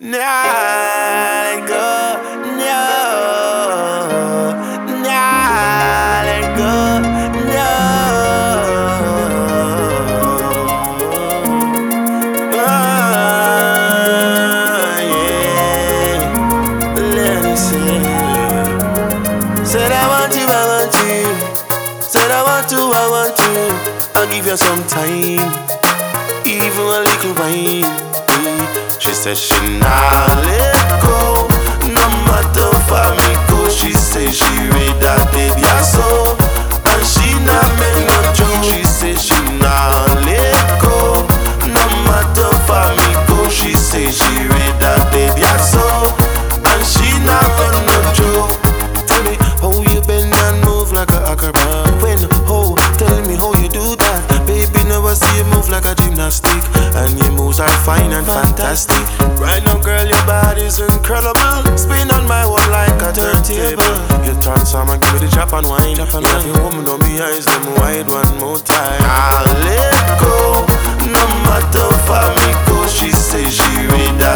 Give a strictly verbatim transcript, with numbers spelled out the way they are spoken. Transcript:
Nah, let go, no. Nah, let go, no. Ah, yeah. Let me say. Said I want you, I want you. Said I want to, I want you. I'll give you some time, even a little wine. She said she not let go, no matter for me go. She say she read that baby I saw, and she not make no joke. She say she not let go, no matter for me go. She say she read that baby I saw, and she not make no joke. Tell me how you bend and move like a acrobat. When oh, tell me how you do that. Baby never see you move like a gymnastic, and your moves are fine and fantastic. Right now, girl, your body's incredible. Spin on my one like a turntable. You transform and give me the drop and wine. You have your woman on me eyes, them wide one more time. I'll let go, no matter for me go. She say she read that